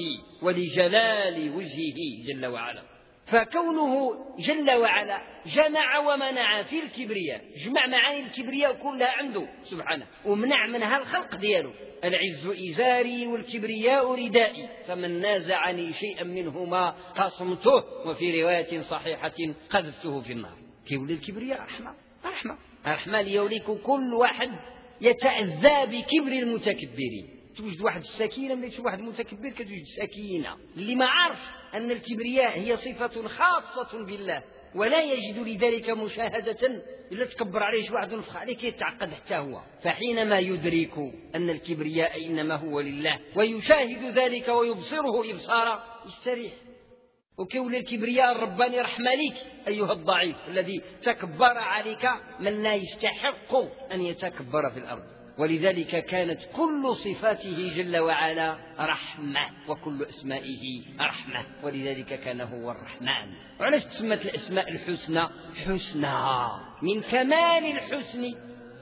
S1: ولجلال وجهه جل وعلا. فكونه جل وعلا جمع ومنع في الكبرياء، جمع معاني الكبرياء كلها عنده سبحانه، ومنع منها الخلق دياله. العز إزاري والكبرياء ردائي، فمن نازعني شيئا منهما قصمته، وفي رواية صحيحة قذفته في النار. كيولي الكبرياء رحمة، رحمة رحمة ليوليك كل واحد يتأذى بكبر المتكبرين، كتوجد واحد السكينة، ملي تشوف واحد متكبر كتوجد سكينة. اللي ما عارف أن الكبرياء هي صفة خاصة بالله ولا يجد لذلك مشاهدة إلا تكبر عليه شي واحد ونفخ عليه كيتعقد حتى هو. فحينما يدرك أن الكبرياء إنما هو لله ويشاهد ذلك ويبصره إبصارا يستريح. وكون الكبرياء الرباني رحمة لك أيها الضعيف الذي تكبر عليك من لا يستحق أن يتكبر في الأرض. ولذلك كانت كل صفاته جل وعلا رحمة وكل أسمائه رحمة، ولذلك كان هو الرحمن. وعلاش تسمت الأسماء الحسنى حسنى؟ من كمال الحسن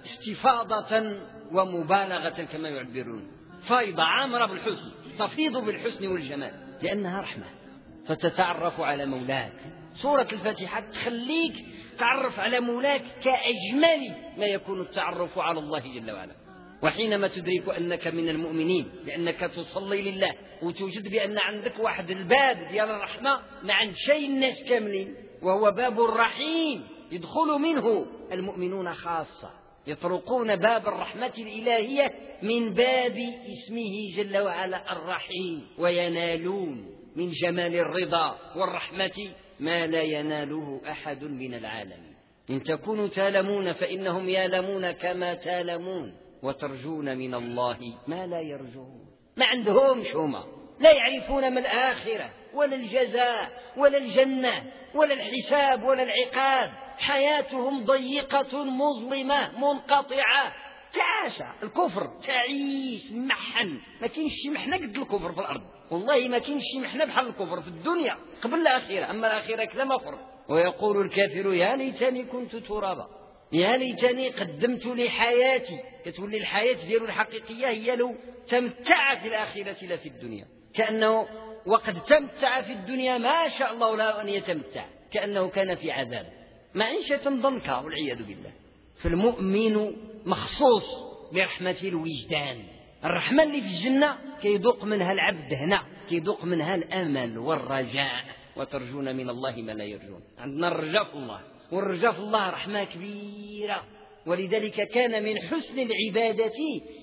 S1: استفاضة ومبالغة كما يعبرون، فايضة عامرة بالحسن، تفيض بالحسن والجمال لأنها رحمة. فتتعرف على مولاك. سورة الفاتحة تخليك تعرف على مولاك كأجمل ما يكون التعرف على الله جل وعلا. وحينما تدرك أنك من المؤمنين لأنك تصلي لله وتوجد بأن عندك واحد الباب ديال الرحمة ما عند شيء الناس كاملين، وهو باب الرحيم يدخل منه المؤمنون خاصة، يطرقون باب الرحمة الإلهية من باب اسمه جل وعلا الرحيم، وينالون من جمال الرضا والرحمة ما لا يناله أحد من العالم. إن تكونوا تالمون فإنهم يالمون كما تالمون، وترجون من الله ما لا يرجون. ما عندهمش هما، لا يعرفون ما الآخرة ولا الجزاء ولا الجنة ولا الحساب ولا العقاب. حياتهم ضيقة مظلمة منقطعة، تعاسة. الكفر تعيس محن، ما كاينش شي محنة قد الكفر في الأرض، والله ما كاينش شي محنة بحال الكفر في الدنيا قبل الآخرة. أما الآخرة كلا مفر. ويقول الكافر يا ليتني كنت ترابا، يا ليتني قدمت لحياتي. كتولي الحياة ديالو الحقيقية هي لو تمتع في الآخرة لا في الدنيا، كأنه وقد تمتع في الدنيا ما شاء الله لا أن يتمتع، كأنه كان في عذاب معيشة ضنكا والعياذ بالله. فالمؤمن مخصوص برحمة الوجدان. الرحمة اللي في الجنة كيذوق منها العبد هنا، كيذوق منها الأمل والرجاء. وترجون من الله ما لا يرجون. عندنا الرجاء في الله، والرجاء في الله رحمة كبيرة. ولذلك كان من حسن العبادة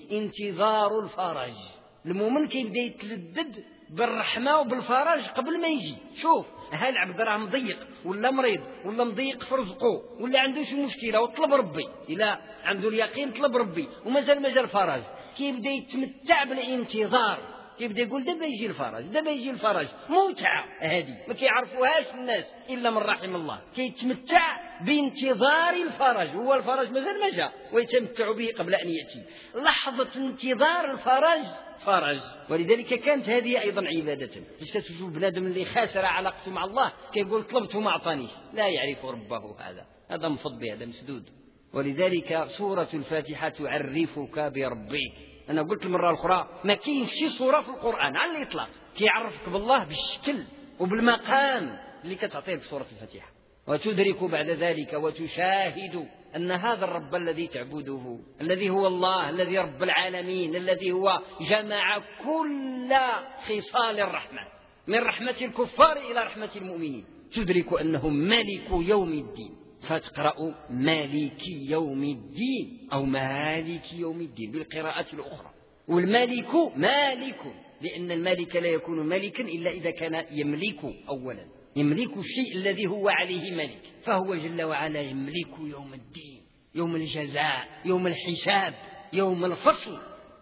S1: انتظار الفرج. المؤمن كيبدا يتلذذ بالرحمة وبالفرج قبل ما يجي. شوف ها العبد راه مضيق ولا مريض ولا مضيق في رزقه ولا عنده شي مشكلة وطلب ربي، إلا عنده اليقين طلب ربي ومازال مازال فرج، كيبدا يتمتع بالانتظار، كيبدا يقول دابا يجي الفرج دابا يجي الفرج. متعة هذه ما كيعرفوهاش الناس إلا من رحم الله. كيتمتع بانتظار الفرج، هو الفرج مازال ما جاء ويتمتع به قبل أن يأتي. لحظة انتظار الفرج فرج. ولذلك كانت هذه أيضا عبادة. باش تشوف بنادم اللي خاسر علاقته مع الله كيقول طلبته ما أعطانيش، لا يعرف ربه، هذا هذا مفض به، هذا مسدود. ولذلك سورة الفاتحة تعرفك بربك. أنا قلت المرة الأخرى ما كاينش شي سورة في القرآن على الإطلاق كيعرفك بالله بالشكل وبالمقام اللي كتعطيه سورة الفاتحة. وتدرك بعد ذلك وتشاهد أن هذا الرب الذي تعبده، الذي هو الله، الذي رب العالمين، الذي هو جمع كل خصال الرحمة من رحمة الكفار إلى رحمة المؤمنين. تدرك أنه مالك يوم الدين، فتقرأ مالك يوم الدين أو مالك يوم الدين بالقراءة الأخرى. والمالك مالك، لأن المالك لا يكون مالكا إلا إذا كان يملك أولا، يملك الشيء الذي هو عليه ملك، فهو جل وعلا يملك يوم الدين، يوم الجزاء، يوم الحساب، يوم الفصل.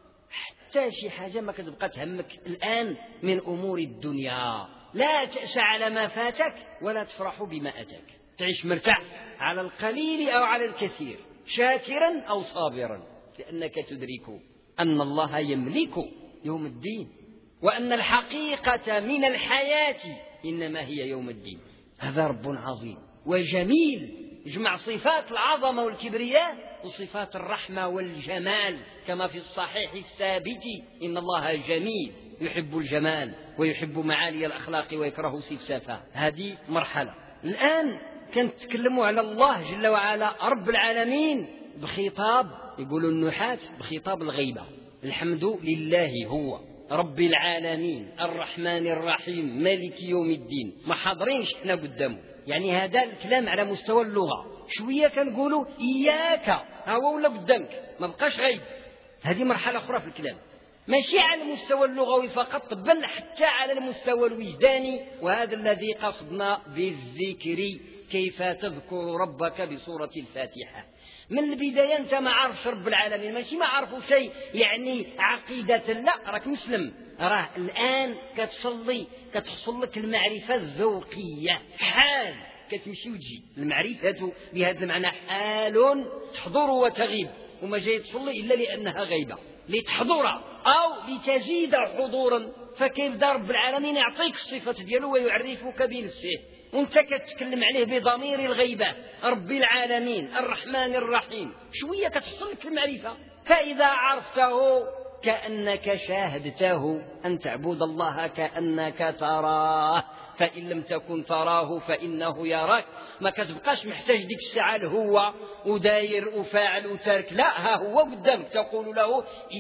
S1: حتى شي حاجة ما كتبقى تهمك الآن من أمور الدنيا. لا تأس على ما فاتك ولا تفرح بما أتاك، تعيش مرتاح على القليل أو على الكثير، شاكرا أو صابرا، لأنك تدرك أن الله يملك يوم الدين، وأن الحقيقة من الحياة إنما هي يوم الدين. هذا رب عظيم وجميل، يجمع صفات العظمة والكبرياء وصفات الرحمة والجمال، كما في الصحيح الثابت إن الله جميل يحب الجمال ويحب معالي الأخلاق ويكره سفسافها. هذه مرحلة. الآن كنتكلموا على الله جل وعلا رب العالمين بخطاب، يقولوا النحاة بخطاب الغيبة. الحمد لله هو رب العالمين الرحمن الرحيم مالك يوم الدين. ما حاضرينش احنا قدامه، يعني هذا الكلام على مستوى اللغة. شوية كنقولوا إياك، هو ولا قدامك، ما بقاش غيب. هذه مرحلة أخرى في الكلام. ماشي على المستوى اللغوي فقط، بل حتى على المستوى الوجداني، وهذا الذي قصدنا بالذكر. كيف تذكر ربك بسورة الفاتحة؟ من البداية أنت ما عارفش رب العالمين، ماشي ما عارفوا شيء يعني عقيدة، لا، راك مسلم، راه الآن كتصلي كتحصل لك المعرفة الذوقية، حال كتمشي وتجي. المعرفة بهذا المعنى حال تحضر وتغيب، وما جاي تصلي إلا لأنها غيبة، لتحضر أو لتزيد حضورا. فكيف رب العالمين يعطيك الصفة ديالو ويعرفك بنفسه وانت كتتكلم عليه بضمير الغيبة، رب العالمين الرحمن الرحيم، شوية كتحصل لك المعرفة. فإذا عرفته كأنك شاهدته، أن تعبد الله كأنك تراه، فإن لم تكن تراه فإنه يراك. ما كتبقاش محتاج ديك الساعة هو وداير وفاعل وترك، لا، ها هو قدامك تقول له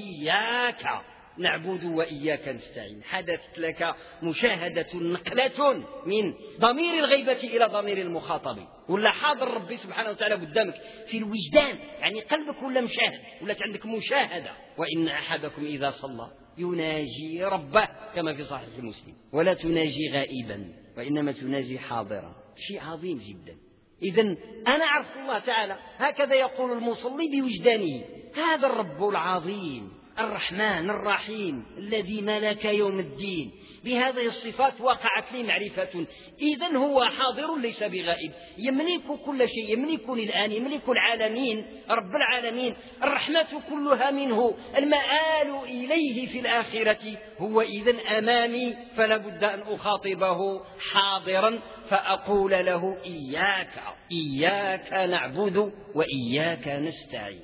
S1: إياك نعبد وإياك نستعين. حدثت لك مشاهدة، نقلة من ضمير الغيبة إلى ضمير المخاطب، ولا حاضر ربي سبحانه وتعالى قدامك في الوجدان، يعني قلبك ولا مشاهد، ولا عندك مشاهدة. وإن أحدكم إذا صلى يناجي ربه كما في صحيح مسلم، ولا تناجي غائبا وإنما تناجي حاضرا، شيء عظيم جدا. إذن أنا أعرف الله تعالى، هكذا يقول المصلي بوجدانه، هذا الرب العظيم الرحمن الرحيم الذي ملك يوم الدين، بهذه الصفات وقعت لي معرفة. إذن هو حاضر ليس بغائب، يملك كل شيء، يملك الآن، يملك العالمين، رب العالمين، الرحمة كلها منه، المآل إليه في الآخرة. هو إذن أمامي، فلا بد أن أخاطبه حاضرا، فأقول له إياك إياك نعبد وإياك نستعين،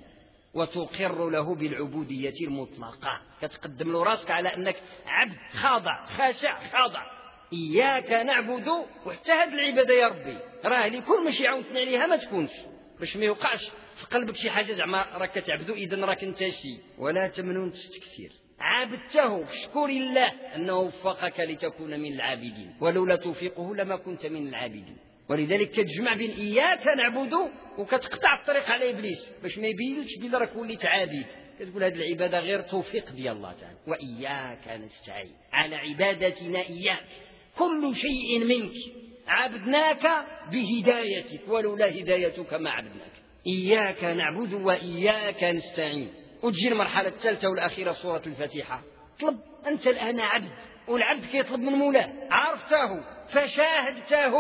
S1: وتقر له بالعبودية المطلقة، كتقدم له راسك على أنك عبد خاضع خاشع خاضع. إياك نعبد، وحتى هذه العبادة يا ربي راه لكل ماشي عاونتني عليها ما تكونش، باش ما يوقعش في قلبك شي حاجة زعما راك كتعبدو إذن راك انت شي. ولا تمنون تستكثر، عبدته فاشكر الله أنه وفقك لتكون من العابدين، ولولا توفيقه لما كنت من العابدين. ولذلك كتجمع بين إياك نعبد وكتقطع الطريق على إبليس باش ما يبينش بلا راك وليت عابد. كتقول هذه العبادة غير توفيق ديال الله تعالى. وإياك نستعين، على عبادتنا إياك، كل شيء منك، عبدناك بهدايتك، ولولا هدايتك ما عبدناك. إياك نعبد وإياك نستعين. وتجي المرحلة الثالثة والأخيرة سورة الفاتحة، طلب أنت الآن عبد، والعبد كيطلب من مولاه، عرفته فشاهدته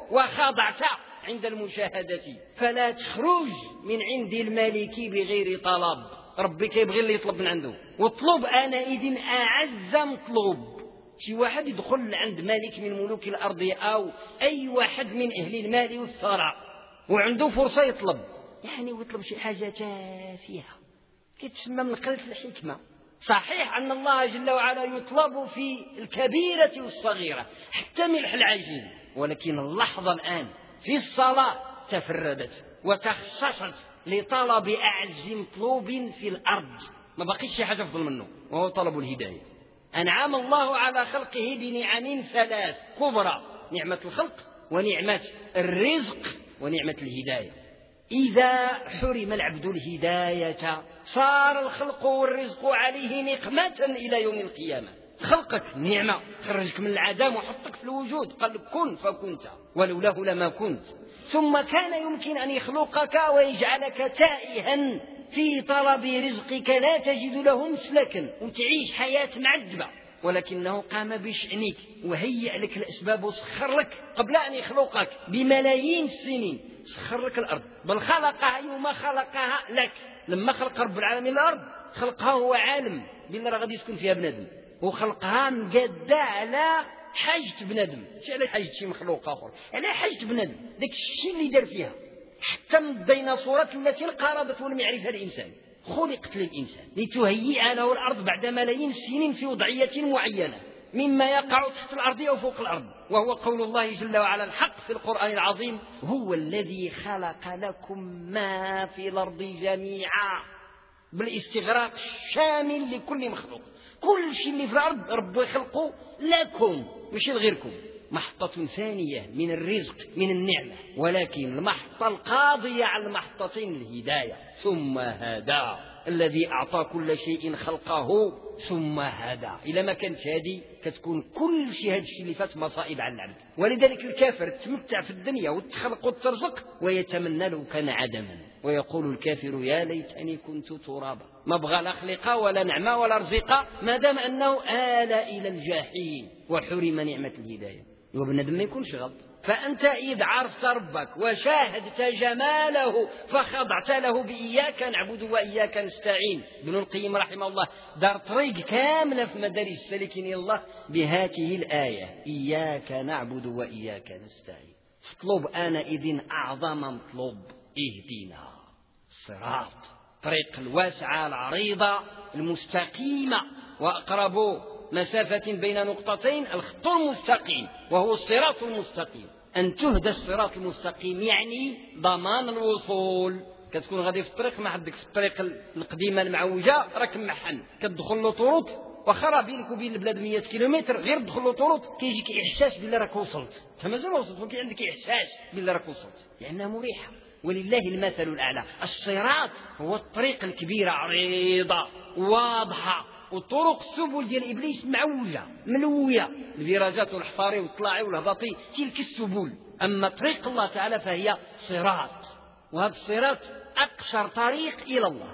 S1: وخضعت عند المشاهدة، فلا تخرج من عند الملك بغير طلب. ربي كيبغي اللي يطلب من عنده، واطلب أنا إذن أعز مطلوب. شي واحد يدخل عند ملك من ملوك الأرض أو أي واحد من أهل المال والثراء وعنده فرصة يطلب، يعني ويطلب شي حاجة تافهة كتسمى من قلة الحكمة. صحيح أن الله جل وعلا يطلب في الكبيرة والصغيرة حتى ملح العجين، ولكن اللحظة الآن في الصلاة تفردت وتخصصت لطلب أعز مطلوب في الأرض، ما بقيش شي حاجة أفضل منه، وهو طلب الهداية. أنعم الله على خلقه بنعم ثلاث كبرى: نعمة الخلق، ونعمة الرزق، ونعمة الهداية. إذا حرم العبد الهداية صار الخلق والرزق عليه نقمة إلى يوم القيامة. خلقك نعمة، خرجك من العدم وحطك في الوجود، قال لك كن فكنت، ولولاه لما كنت. ثم كان يمكن أن يخلقك ويجعلك تائها في طلب رزقك لا تجد له مسلكا وتعيش حياة معذبة، ولكنه قام بشأنك وهيئ لك الأسباب وسخر لك قبل أن يخلقك بملايين السنين، سخر لك الأرض، بل خلقها يوم خلقها لك. لما خلق رب العالمين الأرض خلقها هو عالم بأن راه غادي يسكن فيها بنادم، وخلقها مقادة على حاجة بنادم، مش على حاجة شي مخلوق آخر، على حاجة بنادم، داك الشيء اللي دار فيها. حتى من الديناصورات التي انقرضت ولم يعرفها الإنسان خلقت للإنسان لتهيئ له الأرض بعد ملايين السنين في وضعية معينة مما يقع تحت الأرض أو فوق الأرض، وهو قول الله جل وعلا الحق في القرآن العظيم: هو الذي خلق لكم ما في الأرض جميعا، بالاستغراق الشامل لكل مخلوق، كل شيء اللي في الأرض رب يخلقه لكم مش لغيركم. محطة ثانية من الرزق من النعمة، ولكن المحطة القاضية على المحطتين الهداية. ثم هذا الذي أعطى كل شيء خلقه ثم هدى. إلا ما كانت هذه كتكون كل شيء هذا الشيء اللي فات مصائب على العبد. ولذلك الكافر تمتع في الدنيا وتخلق وترزق ويتمنى لو كان عدما، ويقول الكافر يا ليتني كنت ترابا. ما بغى لا خلقة ولا نعمة ولا رزقة ما دام أنه آل إلى الجحيم وحرم نعمة الهداية. وبنادم ما يكونش غلط. فأنت إذ عرفت ربك وشاهدت جماله فخضعت له بإياك نعبد وإياك نستعين. ابن القيم رحمه الله دار طريق كاملة في مدارج السالكين إلى الله بهذه الآية إياك نعبد وإياك نستعين. اطلب آنئذ أعظم مطلوب اهدنا الصراط، طريق الواسعة العريضة المستقيمة، وأقرب مسافة بين نقطتين الخط المستقيم وهو الصراط المستقيم. أن تهدى الصراط المستقيم يعني ضمان الوصول. كتكون غادي في الطريق ما عندك في الطريق القديمة المعوجة راك محن كتدخل له طروط واخا بينك وبين البلاد مئة كيلومتر غير تدخل له طروط كيجيك إحساس بلي راك وصلت. انت مازال وصلت ولكن عندك إحساس بلي راك وصلت لأنها مريحة. ولله المثل الأعلى. الصراط هو الطريق الكبيرة عريضة واضحة، والطرق السبل ديال إبليس معوجة ملوية الفيراجات والحفاري والطلاعي والهباطي تلك السبل. أما طريق الله تعالى فهي صراط، وهذا الصراط أقصر طريق إلى الله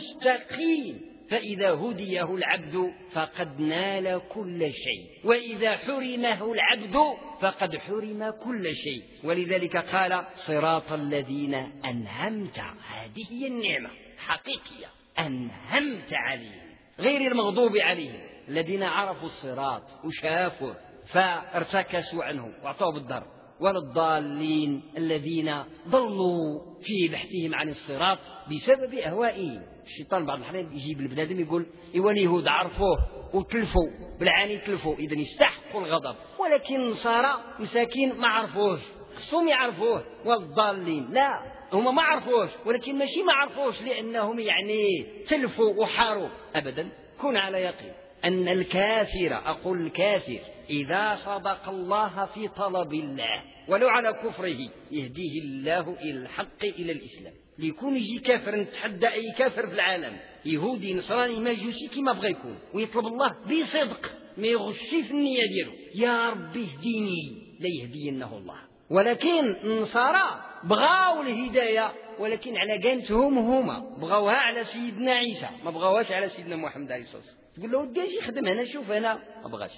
S1: مستقيم. فإذا هديه العبد فقد نال كل شيء، وإذا حرمه العبد فقد حرم كل شيء. ولذلك قال صراط الذين أنعمت. هذه هي النعمة حقيقية أنعمت عليهم غير المغضوب عليهم، الذين عرفوا الصراط وشافوا فارتكسوا عنه واعطوه بالضرب، ولا الضالين الذين ضلوا في بحثهم عن الصراط بسبب أهوائهم. الشيطان بعض الأحيان يجيب البنادم يقول إيوا اليهود عرفوه وتلفوا بالعاني تلفوا إذن يستحقوا الغضب، ولكن النصارى مساكين ما عرفوش خصهم يعرفوه. والضالين لا هما ما عرفوش، ولكن ماشي ما عرفوش لأنهم يعني تلفوا وحاروا أبدا. كن على يقين أن الكافر أقول الكافر إذا صدق الله في طلب الله ولو على كفره يهديه الله إلى الحق إلى الإسلام. ليكون يجي كافر نتحدى أي كافر في العالم يهودي نصراني مجوسي كما بغى يكون ويطلب الله بصدق ما يغشي في النية ديالو يا ربي اهديني لا يهدينه الله. ولكن النصارى بغاو الهداية ولكن على جانتهم هما بغاوها على سيدنا عيسى ما بغاوهاش على سيدنا محمد عليه الصلاة والسلام. تقول له ودي اجي خدم هنا شوف هنا ما بغاش.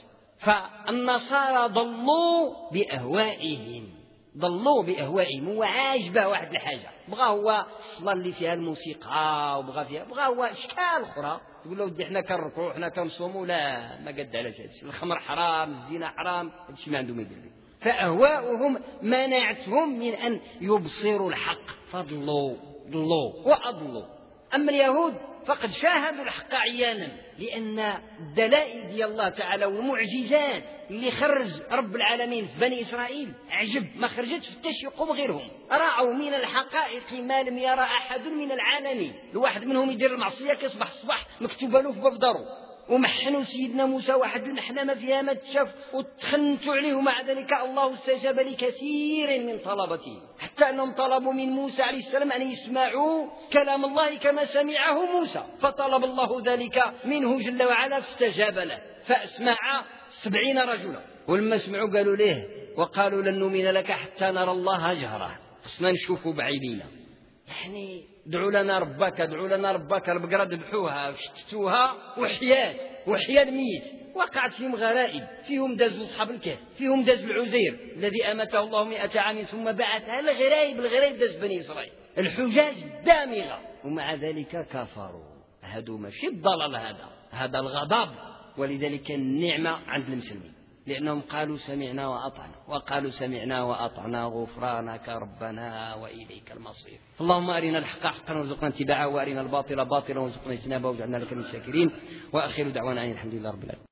S1: فالنصارى ضلوا بأهوائهم ضلوا بأهوائهم. هو عاجبه واحد الحاجة بغا هو الصلاة اللي فيها الموسيقى وبغا فيها بغا هو أشكال أخرى. تقول له ودي احنا كنركعوا احنا كنصوموا لا ما قد على هذا الخمر حرام الزنا حرام هذا الشيء ما عندهم ما يدير. فأهواؤهم منعتهم من أن يبصروا الحق فضلوا ضلوا وأضلوا. أما اليهود فقد شاهدوا الحق عيانا لأن الدلائل ديال الله تعالى والمعجزات اللي خرج رب العالمين في بني إسرائيل عجب ما خرجتش في التشيق غيرهم. رأوا من الحقائق ما لم يرى أحد من العالمين. الواحد منهم يدير المعصية كيصبح الصباح مكتوبة له في باب دارو ومحنوا سيدنا موسى واحد المحنة ما فيها ما تشاف وتخنتوا عليه ومع ذلك الله استجاب لكثير من طلبته حتى أنهم طلبوا من موسى عليه السلام أن يسمعوا كلام الله كما سمعه موسى فطلب الله ذلك منه جل وعلا فاستجاب له فأسمع سبعين رجلا. ولما سمعوا قالوا له وقالوا لن نؤمن لك حتى نرى الله جهرة خصنا نشوفوا بعينينا. يعني ادعوا لنا ربك ادعوا لنا ربك البقرة ذبحوها وشتتوها وحيات وحيا الميت. وقعت فيهم غرائب فيهم دازوا أصحاب الكهف فيهم داز العزير الذي أمته الله مئة عام ثم بعثها الغرائب الغرائب داز بني إسرائيل الحجاج الدامغة ومع ذلك كفروا. هذا ماشي الضلال هذا هذا الغضب. ولذلك النعمة عند المسلمين لأنهم قالوا سمعنا وأطعنا وقالوا سمعنا وأطعنا غفرانك ربنا وإليك المصير. اللهم أرنا الحق حقا وارزقنا اتباعه وأرنا الباطل باطلا وارزقنا اجتنابه واجعلنا لك من الشاكرين. وآخر دعوانا أن الحمد لله رب العالمين.